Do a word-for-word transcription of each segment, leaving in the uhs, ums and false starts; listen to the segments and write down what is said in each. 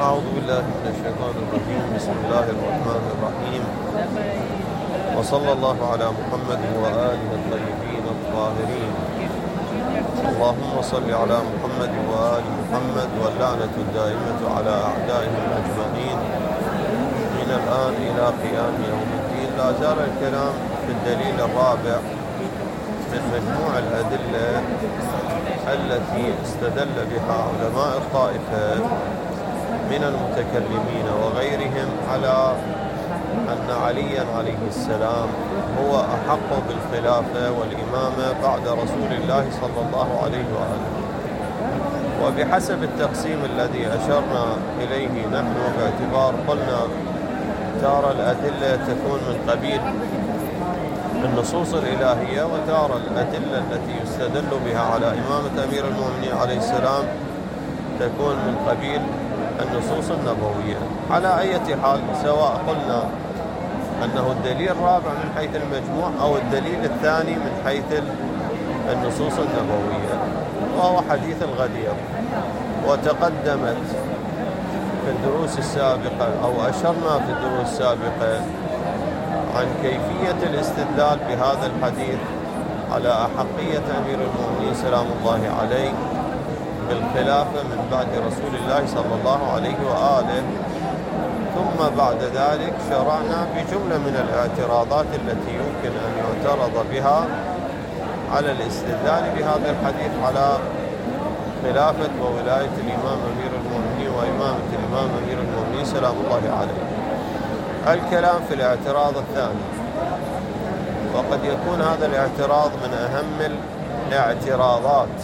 أعوذ بالله من الشيطان الرجيم. بسم الله الرحمن الرحيم، وصلى الله على محمد وآله الطيبين الطاهرين. اللهم صل على محمد وآل محمد، واللعنة الدائمة على أعدائهم أجمعين من الآن إلى قيام يوم الدين. لا زال الكلام في الدليل الرابع من مجموع الأدلة التي استدل بها علماء الطائفة من المتكلمين وغيرهم على أن عليا عليه السلام هو أحق بالخلافة والإمامة بعد رسول الله صلى الله عليه وآله. وبحسب التقسيم الذي أشرنا إليه نحن، باعتبار قلنا تارة الأدلة تكون من قبيل النصوص الإلهية، وتارة الأدلة التي يستدل بها على إمامة أمير المؤمنين عليه السلام تكون من قبيل النصوص النبوية. على أي حال، سواء قلنا أنه الدليل الرابع من حيث المجموع أو الدليل الثاني من حيث النصوص النبوية، وهو حديث الغدير. وتقدمت في الدروس السابقة أو أشرنا في الدروس السابقة عن كيفية الاستدلال بهذا الحديث على أحقية أمير المؤمنين سلام الله عليه بالخلافة من بعد رسول الله صلى الله عليه وآله. ثم بعد ذلك شرعنا بجملة من الاعتراضات التي يمكن أن يعترض بها على الاستدلال بهذا الحديث على خلافة وولاية الإمام أمير المؤمنين وإمامة الإمام أمير المؤمنين سلام الله عليه. الكلام في الاعتراض الثاني، وقد يكون هذا الاعتراض من أهم الاعتراضات.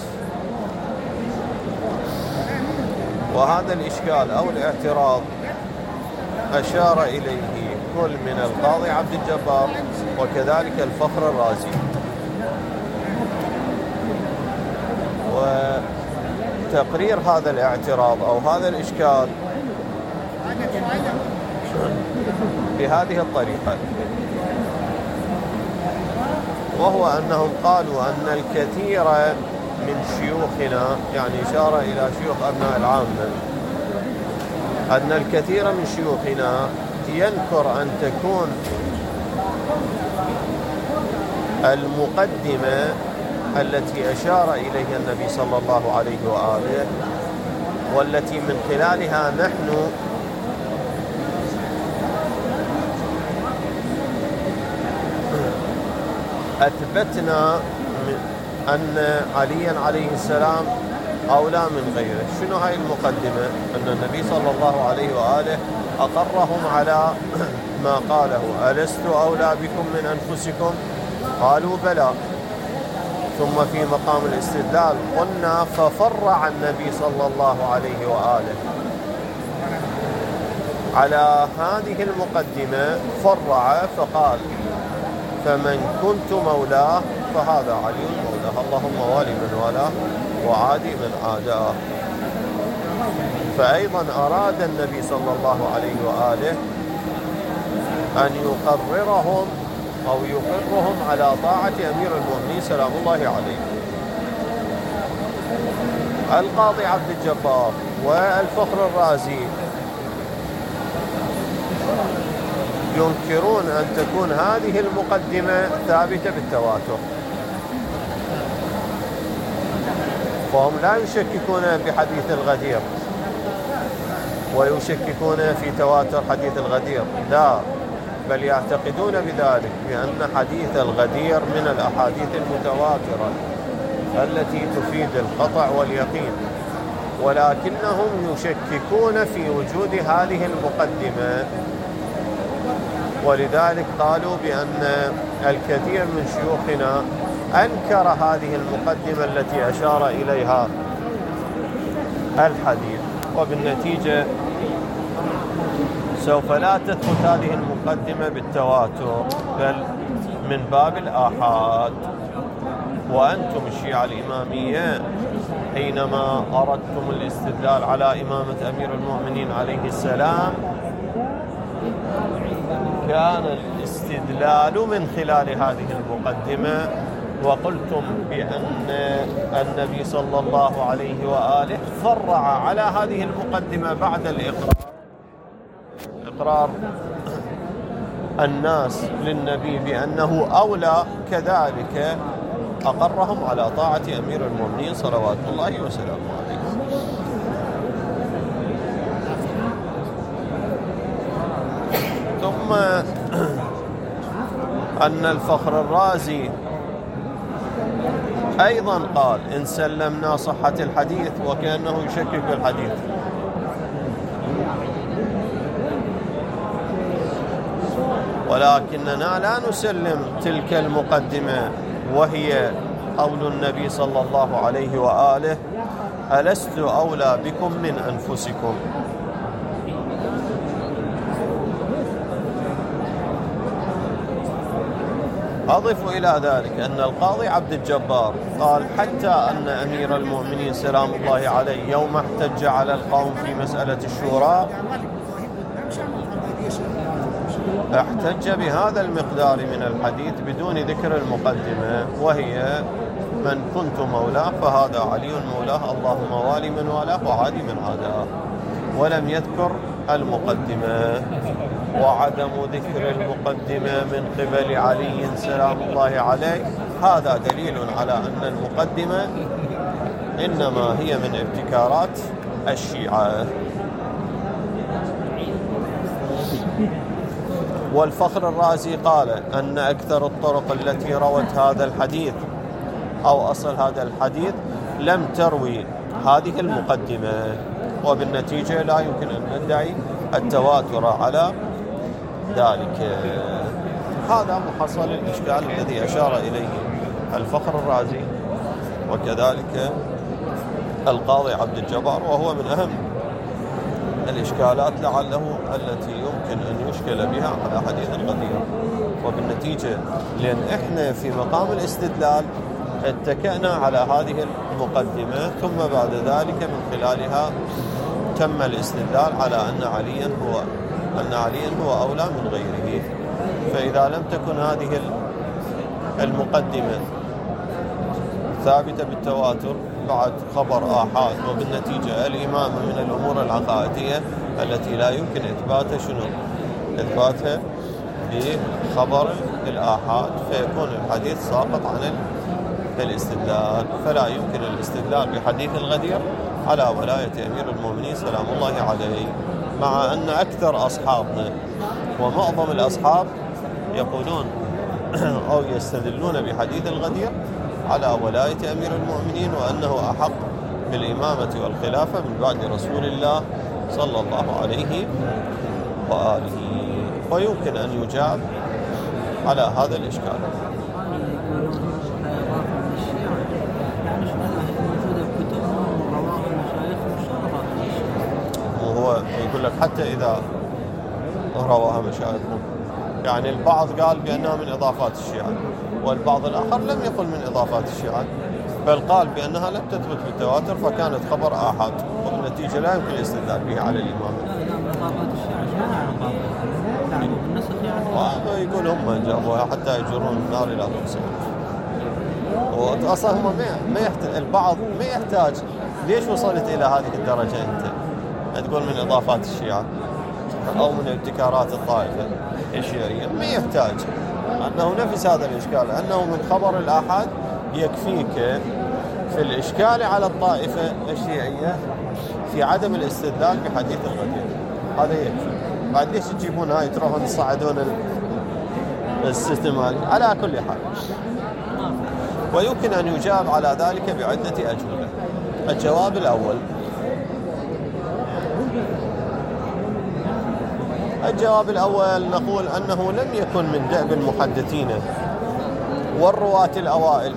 وهذا الإشكال أو الاعتراض أشار إليه كل من القاضي عبد الجبار وكذلك الفخر الرازي. وتقرير هذا الاعتراض أو هذا الإشكال بهذه الطريقة، وهو أنهم قالوا أن الكثير من شيوخنا، يعني إشارة إلى شيوخ أبناء العامة، أن الكثير من شيوخنا ينكر أن تكون المقدمة التي أشار إليها النبي صلى الله عليه وآله، والتي من خلالها نحن أثبتنا أن عليا عليه السلام أولى من غيره. شنو هاي المقدمة؟ أن النبي صلى الله عليه وآله أقرهم على ما قاله: ألست أولى بكم من أنفسكم؟ قالوا بلى. ثم في مقام الاستدلال قلنا: ففرع النبي صلى الله عليه وآله على هذه المقدمة، فرع فقال: فمن كنت مولاه فهذا علي مولاه، اللهم والي من والاه وعادي من عاداه. فأيضا أراد النبي صلى الله عليه وآله أن يقررهم أو يقرهم على طاعة أمير المؤمنين سلام الله عليه. القاضي عبد الجبار والفخر الرازي ينكرون أن تكون هذه المقدمة ثابتة بالتواتر، فهم لا يشككون بحديث الغدير ويشككون في تواتر حديث الغدير، لا، بل يعتقدون بذلك بأن حديث الغدير من الأحاديث المتواترة التي تفيد القطع واليقين، ولكنهم يشككون في وجود هذه المقدمة. ولذلك قالوا بأن الكثير من شيوخنا أنكر هذه المقدمة التي أشار إليها الحديث، وبالنتيجة سوف لا تثبت هذه المقدمة بالتواتر بل من باب الآحاد. وأنتم الشيعة الإمامية حينما أردتم الاستدلال على إمامة أمير المؤمنين عليه السلام كان الاستدلال من خلال هذه المقدمة وقلتم بأن النبي صلى الله عليه وآله فرع على هذه المقدمة بعد الإقرار، إقرار الناس للنبي بأنه أولى، كذلك أقرهم على طاعة أمير المؤمنين صلوات الله وسلامه عليه. ثم أن الفخر الرازي أيضا قال إن سلمنا صحة الحديث وكأنه يشكك الحديث. ولكننا لا نسلم تلك المقدمة وهي قول النبي صلى الله عليه وآله ألست أولى بكم من أنفسكم. أضف إلى ذلك أن القاضي عبد الجبار قال حتى أن أمير المؤمنين سلام الله عليه يوم احتج على القوم في مسألة الشورى احتج بهذا المقدار من الحديث بدون ذكر المقدمة، وهي من كنت مولاه فهذا علي مولاه، اللهم والي من والاه وعادي من عاداه، ولم يذكر المقدمة. وعدم ذكر المقدمة من قبل علي سلام الله عليه هذا دليل على أن المقدمة إنما هي من ابتكارات الشيعة. والفخر الرازي قال أن أكثر الطرق التي روت هذا الحديث أو أصل هذا الحديث لم تروي هذه المقدمة، وبالنتيجة لا يمكن أن ندعي التواتر على ذلك. هذا محصل الإشكال الذي أشار إليه الفخر الرازي وكذلك القاضي عبد الجبار، وهو من أهم الإشكالات لعله التي يمكن أن يشكل بها على حديث القدير. وبالنتيجة لأن إحنا في مقام الاستدلال اتكأنا على هذه المقدمة، ثم بعد ذلك من خلالها تم الاستدلال على أن عليا هو أن عليا هو أولى من غيره. فإذا لم تكن هذه المقدمة ثابتة بالتواتر بعد خبر آحاد، وبالنتيجة الإمامة من الأمور العقائدية التي لا يمكن إثباتها شنو؟ إثباتها بخبر الآحاد، فيكون الحديث ساقط عن الاستدلال. فلا يمكن الاستدلال بحديث الغدير على ولاية أمير المؤمنين سلام الله عليه، مع أن أكثر أصحابنا ومعظم الأصحاب يقولون أو يستدلون بحديث الغدير على ولاية أمير المؤمنين وأنه أحق بالإمامة والخلافة من بعد رسول الله صلى الله عليه وآله. ويمكن أن يجاب على هذا الإشكال. وهو يقول لك حتى إذا رواها مشايخهم، يعني البعض قال بأنها من إضافات الشيعة، والبعض الآخر لم يقل من إضافات الشيعة، بل قال بأنها لم تثبت بالتواتر فكانت خبر آحاد، وبالنتيجة لا يمكن الاستدلال به على الإمام. ويقول هم جابوها حتى يجرون النار إلى رؤوسهم. وأصلا هم ما يحتاج، البعض ما يحتاج ليش وصلت إلى هذه الدرجة أنت تقول من إضافات الشيعة أو من ابتكارات الطائفة الشيعية؟ ما يحتاج، أنه نفس هذا الإشكال، أنه من خبر الآحاد يكفيك في الإشكال على الطائفة الشيعية في عدم الاستدلال بحديث الغدير، هذا يكفي. بعد ليش تجيبون هاي تروحون تصعدون السيستم على كل حال؟ ويمكن أن يجاب على ذلك بعدة أجوبة. الجواب الأول، الجواب الأول نقول أنه لم يكن من دأب المحدثين والرواة الأوائل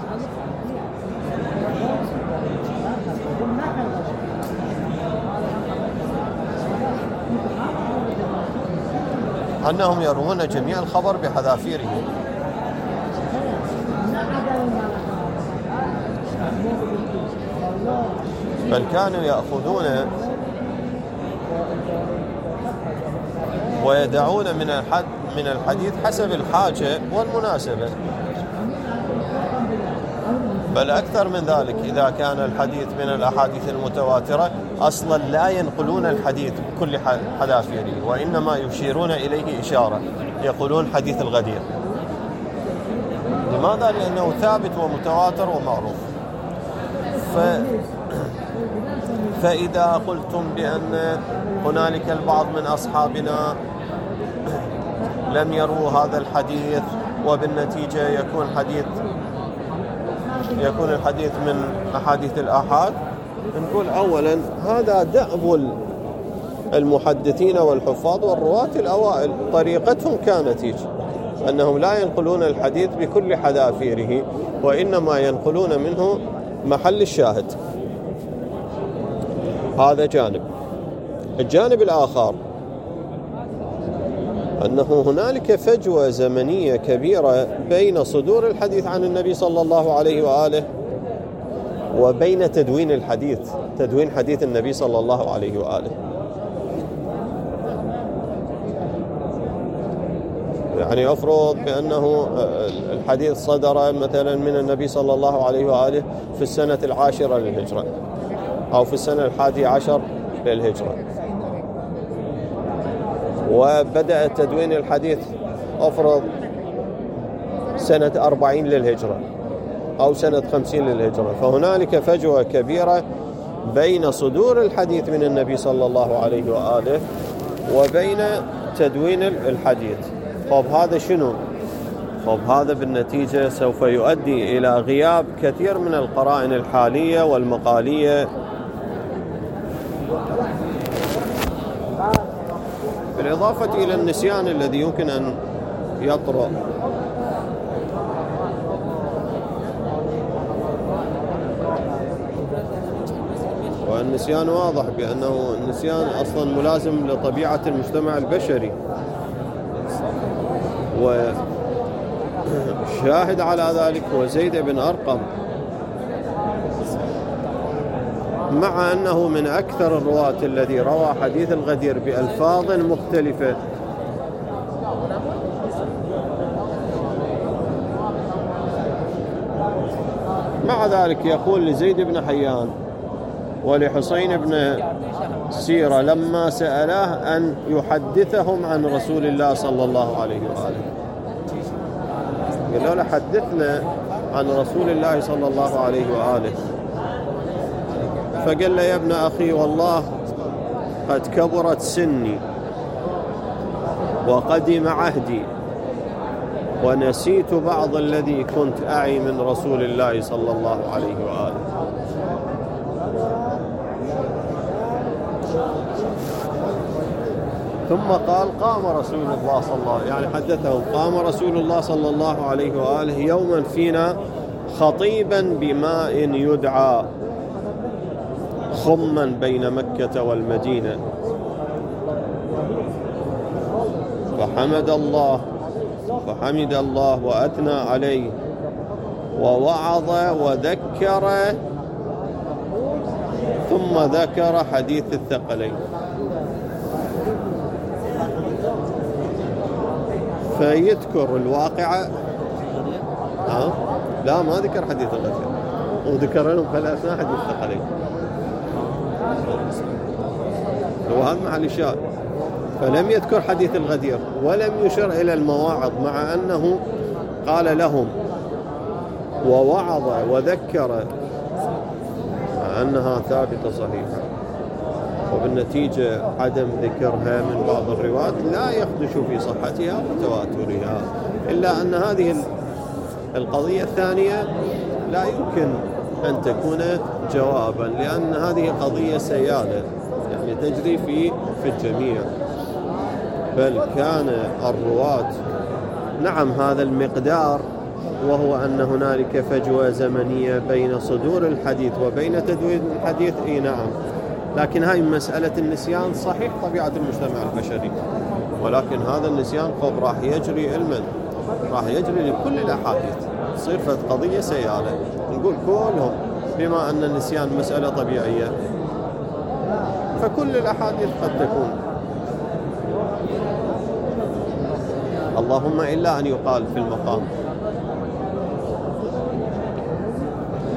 أنهم يروون جميع الخبر بحذافيره، بل كانوا يأخذون ويدعون من الحد من الحديث حسب الحاجة والمناسبة. بل أكثر من ذلك، إذا كان الحديث من الأحاديث المتواترة أصلا لا ينقلون الحديث بكل حذافيره، وإنما يشيرون إليه إشارة، يقولون حديث الغدير. لماذا؟ لأنه ثابت ومتواتر ومعروف. ف... فإذا قلتم بأن هنالك البعض من أصحابنا لم يروا هذا الحديث وبالنتيجة يكون حديث يكون الحديث من أحاديث الآحاد، نقول أولا هذا دأب المحدثين والحفاظ والرواة الأوائل، طريقتهم كانت هيك، أنهم لا ينقلون الحديث بكل حذافيره، وإنما ينقلون منه محل الشاهد. هذا جانب. الجانب الآخر أنه هنالك فجوة زمنية كبيرة بين صدور الحديث عن النبي صلى الله عليه وآله وبين تدوين الحديث، تدوين حديث النبي صلى الله عليه وآله. يعني أفرض بأنه الحديث صدر مثلا من النبي صلى الله عليه وآله في السنة العاشرة للهجرة أو في السنة الحادي عشر للهجرة، وبدأ تدوين الحديث أفرض سنة أربعين للهجرة أو سنة خمسين للهجرة، فهنالك فجوة كبيرة بين صدور الحديث من النبي صلى الله عليه وآله وبين تدوين الحديث. طب هذا شنو؟ طب هذا بالنتيجة سوف يؤدي إلى غياب كثير من القرائن الحالية والمقالية، بالإضافة إلى النسيان الذي يمكن أن يطرأ. والنسيان واضح بأنه النسيان أصلا ملازم لطبيعة المجتمع البشري، وشاهد على ذلك هو زيد بن أرقم، مع أنه من أكثر الرواة الذي روى حديث الغدير بألفاظ مختلفة، مع ذلك يقول لزيد بن حيان ولحسين بن سيرة لما سألاه أن يحدثهم عن رسول الله صلى الله عليه وآله، قال له حدثنا عن رسول الله صلى الله عليه وآله، فقال له يا ابن أخي والله قد كبرت سني وقدم عهدي ونسيت بعض الذي كنت أعي من رسول الله صلى الله عليه وآله. ثم قال قام رسول الله صلى الله عليه وآله، يعني حدثهم قام رسول الله صلى الله عليه وآله يوما فينا خطيبا بماء يدعى خما بين مكة والمدينة، فحمد الله فحمد الله وأثنى عليه ووعظ وذكر، ثم ذكر حديث الثقلين، فيذكر الواقعة. ها؟ لا ما ذكر حديث الغدير، وذكر لهم في الأثناء حديث الثقلين، وهذا محل الشاهد. فلم يذكر حديث الغدير ولم يشر إلى المواعظ، مع أنه قال لهم ووعظ وذكر، مع أنها ثابتة صحيحة، وبالنتيجة عدم ذكرها من بعض الروايات لا يخدش في صحتها وتواترها، إلا أن هذه القضية الثانية لا يمكن أن تكون جوابا، لأن هذه قضية سيالة يعني تجري في في الجميع، بل كان الرواة نعم هذا المقدار، وهو أن هنالك فجوة زمنية بين صدور الحديث وبين تدوين الحديث، إيه نعم، لكن هاي مسألة النسيان صحيح طبيعة المجتمع البشري، ولكن هذا النسيان قد راح يجري علما، راح يجري لكل الأحاديث، تصير قضية سيالة، نقول كلهم بما أن النسيان مسألة طبيعية فكل الأحاديث قد تكون، اللهم إلا أن يقال في المقام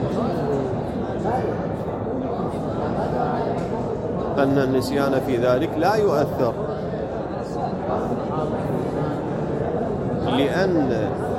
أن النسيان في ذلك لا يؤثر، لأن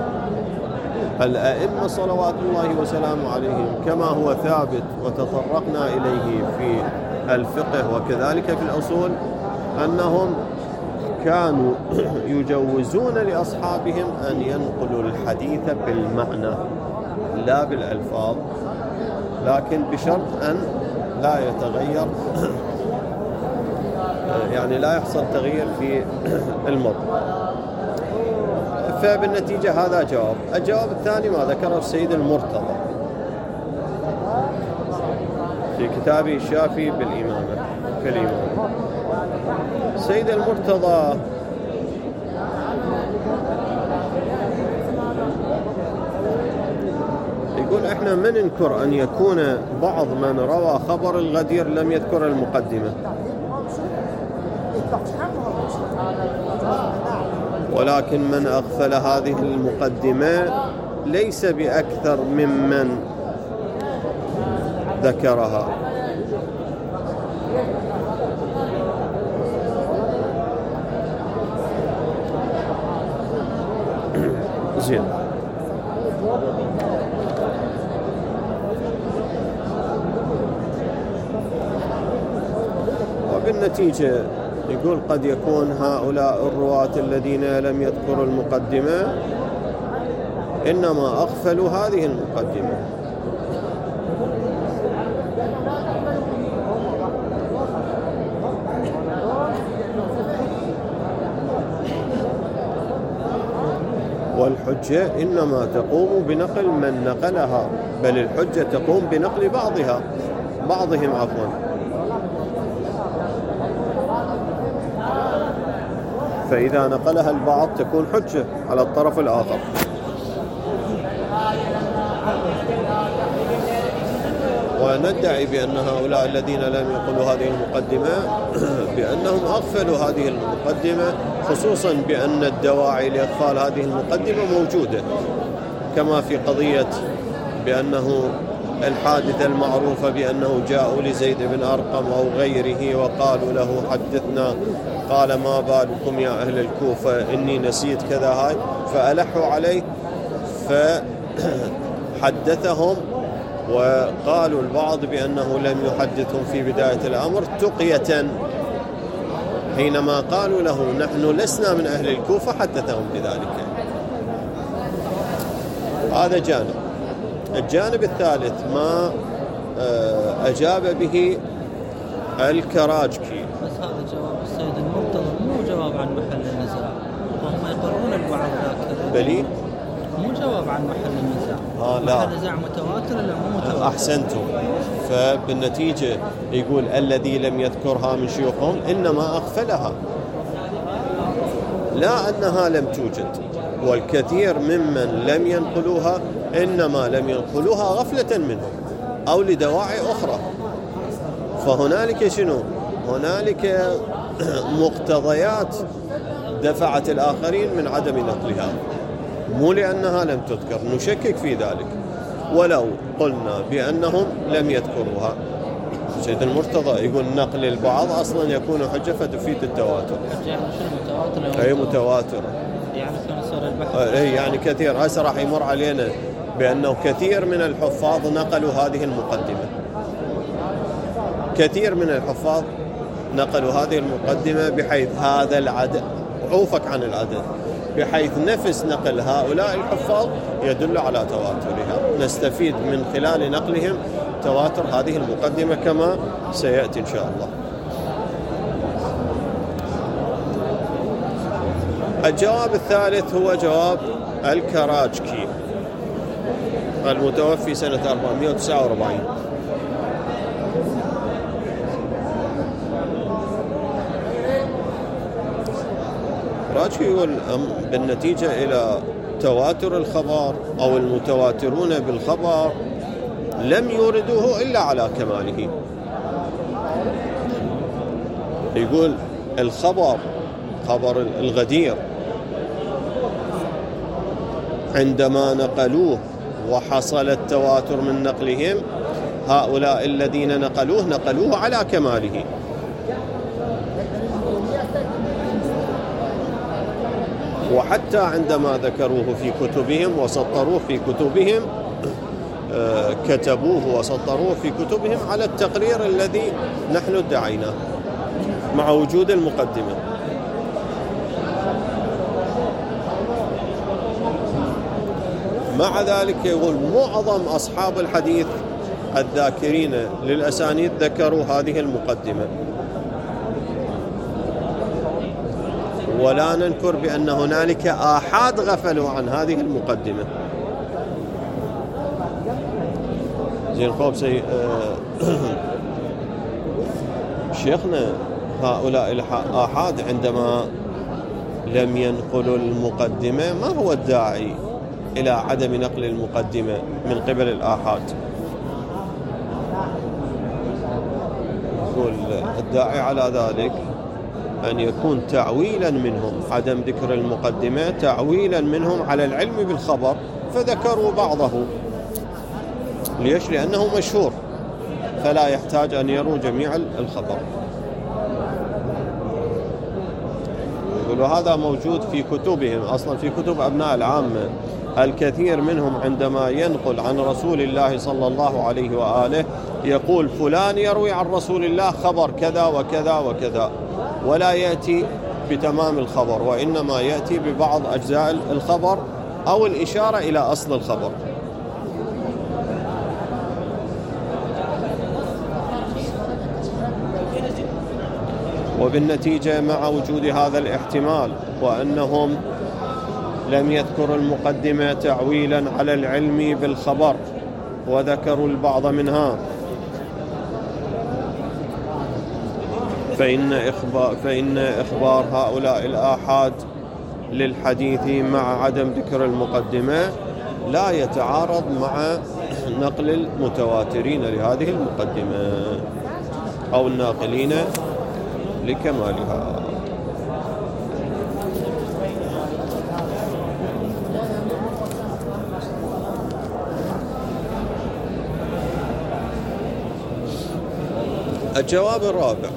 الأئمة صلوات الله وسلامه عليهم كما هو ثابت وتطرقنا إليه في الفقه وكذلك في الأصول أنهم كانوا يجوزون لأصحابهم أن ينقلوا الحديث بالمعنى لا بالألفاظ، لكن بشرط أن لا يتغير يعني لا يحصل تغيير في المضمون. فبالنتيجة هذا جواب. الجواب الثاني ما ذكره السيد المرتضى في كتابه الشافي بالإمامة كالإمامة. السيد المرتضى يقول احنا ما ننكر أن يكون بعض من روى خبر الغدير لم يذكر المقدمة، ولكن من أغفل هذه المقدمة ليس بأكثر ممن ذكرها. زين. وبالنتيجة يقول قد يكون هؤلاء الرواة الذين لم يذكروا المقدمة إنما أغفلوا هذه المقدمة. والحجة إنما تقوم بنقل من نقلها، بل الحجة تقوم بنقل بعضها بعضهم عفوا. فإذا نقلها البعض تكون حجة على الطرف الآخر. وندعي بأن هؤلاء الذين لم يقولوا هذه المقدمة بأنهم أغفلوا هذه المقدمة، خصوصا بأن الدواعي لإغفال هذه المقدمة موجودة، كما في قضية بأنه الحادثة المعروفة بأنه جاءوا لزيد بن أرقم أو غيره وقالوا له حدثنا، قال ما بالكم يا أهل الكوفة إني نسيت كذا هاي، فألحوا عليه فحدثهم، وقالوا البعض بأنه لم يحدثهم في بداية الأمر تقية، حينما قالوا له نحن لسنا من أهل الكوفة حدثهم بذلك. هذا جانب. الجانب الثالث ما أجاب به الكراجكي. بس هذا جواب السيد المرتضى مو جواب عن محل النزاع، وهم يقرون البعض ذاك بلي مو جواب عن محل النزاع. آه لا. محل النزاع متواتر ولا مو متواتر؟ أحسنتم. فبالنتيجة يقول الذي لم يذكرها من شيوخهم إنما أغفلها، لا أنها لم توجد، والكثير ممن لم ينقلوها إنما لم ينقلوها غفلة منهم أو لدواعي أخرى. فهنالك شنو؟ هنالك مقتضيات دفعت الآخرين من عدم نقلها، مو لأنها لم تذكر، نشكك في ذلك ولو قلنا بأنهم لم يذكروها. سيد المرتضى يقول نقل البعض أصلا يكون حجة فتفيد التواتر. يعني شنو متواتر؟ أي متواتر يعني كان صار البحث يعني كثير. هسه راح يمر علينا بأنه كثير من الحفاظ نقلوا هذه المقدمة، كثير من الحفاظ نقلوا هذه المقدمة بحيث هذا العدد، عوفك عن العدد، بحيث نفس نقل هؤلاء الحفاظ يدل على تواترها. نستفيد من خلال نقلهم تواتر هذه المقدمة كما سيأتي إن شاء الله. الجواب الثالث هو جواب الكراجكي المتوفي سنة أربعمائة وتسعة وأربعين. راجكي يقول بالنتيجة إلى تواتر الخبر أو المتواترون بالخبر لم يوردوه إلا على كماله. يقول الخبر خبر الغدير عندما نقلوه وحصل التواتر من نقلهم، هؤلاء الذين نقلوه نقلوه على كماله، وحتى عندما ذكروه في كتبهم وسطروه في كتبهم كتبوه وسطروه في كتبهم على التقرير الذي نحن ادعيناه مع وجود المقدمة. مع ذلك يقول معظم أصحاب الحديث الذاكرين للأسانيد ذكروا هذه المقدمة، ولا ننكر بأن هنالك آحاد غفلوا عن هذه المقدمة. زين خوب سي شيخنا، هؤلاء الآحاد عندما لم ينقلوا المقدمة ما هو الداعي إلى عدم نقل المقدمة من قبل الآحاد؟ يقول الداعي على ذلك أن يكون تعويلا منهم عدم ذكر المقدمة، تعويلا منهم على العلم بالخبر، فذكروا بعضه. ليش؟ لأنه مشهور فلا يحتاج أن يروا جميع الخبر. يقولوا هذا موجود في كتبهم، أصلا في كتب أبناء العامة الكثير منهم عندما ينقل عن رسول الله صلى الله عليه وآله يقول فلان يروي عن رسول الله خبر كذا وكذا وكذا، ولا يأتي بتمام الخبر، وإنما يأتي ببعض أجزاء الخبر أو الإشارة إلى أصل الخبر. وبالنتيجة مع وجود هذا الاحتمال وأنهم لم يذكروا المقدمة تعويلا على العلم بالخبر وذكروا البعض منها، فإن إخبار, فإن إخبار هؤلاء الآحاد للحديث مع عدم ذكر المقدمة لا يتعارض مع نقل المتواترين لهذه المقدمة أو الناقلين لكمالها. الجواب الرابع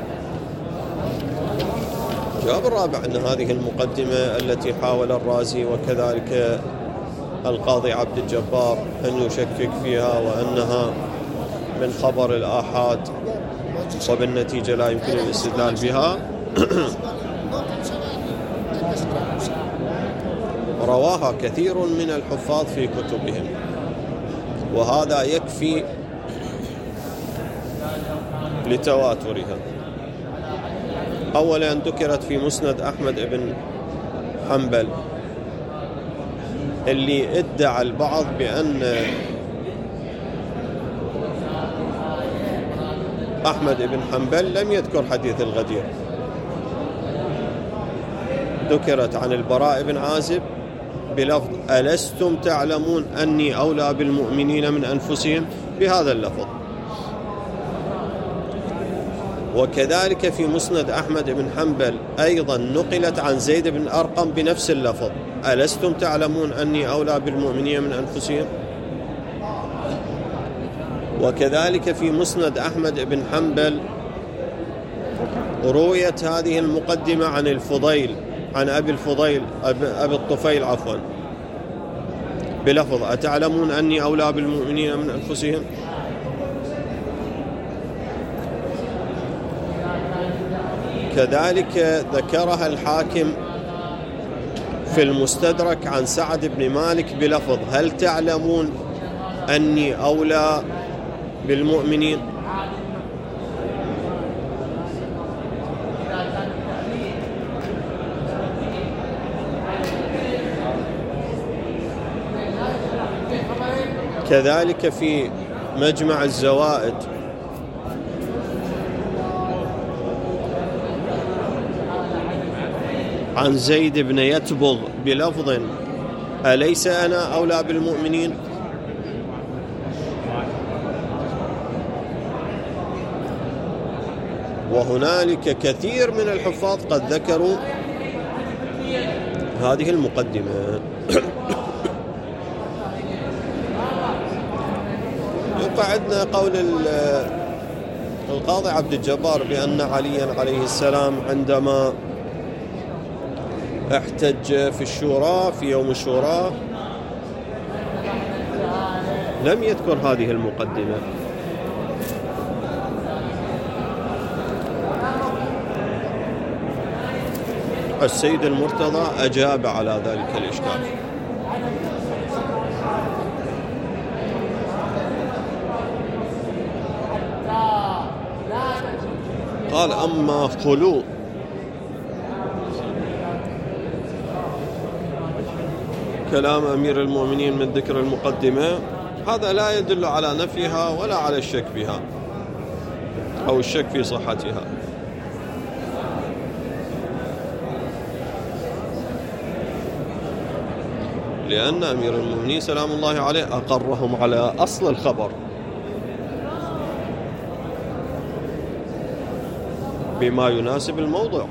الجواب الرابع أن هذه المقدمة التي حاول الرازي وكذلك القاضي عبد الجبار أن يشكك فيها وأنها من خبر الآحاد وبالنتيجة لا يمكن الاستدلال بها، رواها كثير من الحفاظ في كتبهم، وهذا يكفي لتواترها. أولا ذكرت في مسند أحمد بن حنبل، اللي ادعى البعض بأن أحمد بن حنبل لم يذكر حديث الغدير. ذكرت عن البراء بن عازب بلفظ ألستم تعلمون أني أولى بالمؤمنين من أنفسهم، بهذا اللفظ. وكذلك في مسند أحمد بن حنبل أيضا نقلت عن زيد بن أرقم بنفس اللفظ ألستم تعلمون أني أولى بالمؤمنين من أنفسهم. وكذلك في مسند أحمد بن حنبل رويت هذه المقدمة عن الفضيل عن أبي الفضيل أبي الطفيل عفوا بلفظ أتعلمون أني أولى بالمؤمنين من أنفسهم. كذلك ذكرها الحاكم في المستدرك عن سعد بن مالك بلفظ هل تعلمون أني أولى بالمؤمنين. كذلك في مجمع الزوائد عن زيد بن يتبغ بلفظ أليس أنا أولى بالمؤمنين. وهنالك كثير من الحفاظ قد ذكروا هذه المقدمة. يبقى عندنا قول القاضي عبد الجبار بأن عليا عليه السلام عندما احتج في الشورى في يوم الشورى لم يذكر هذه المقدمة. السيد المرتضى أجاب على ذلك الإشكال. قال: أما خلو كلام أمير المؤمنين من ذكر المقدمة، هذا لا يدل على نفيها ولا على الشك بها أو الشك في صحتها، لأن أمير المؤمنين سلام الله عليه أقرهم على أصل الخبر بما يناسب الموضوع.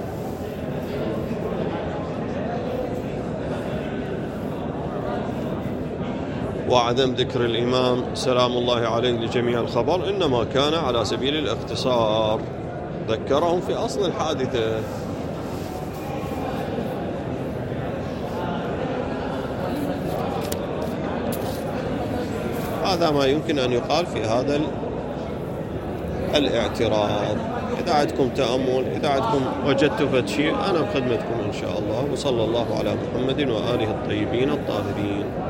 وعدم ذكر الإمام سلام الله عليه لجميع الخبر إنما كان على سبيل الاختصار، ذكرهم في أصل الحادثة. هذا ما يمكن أن يقال في هذا الاعتراض. إذا عندكم تأمل، إذا عندكم وجدتوا فد شيء، أنا بخدمتكم إن شاء الله. وصلى الله على محمد وآله الطيبين الطاهرين.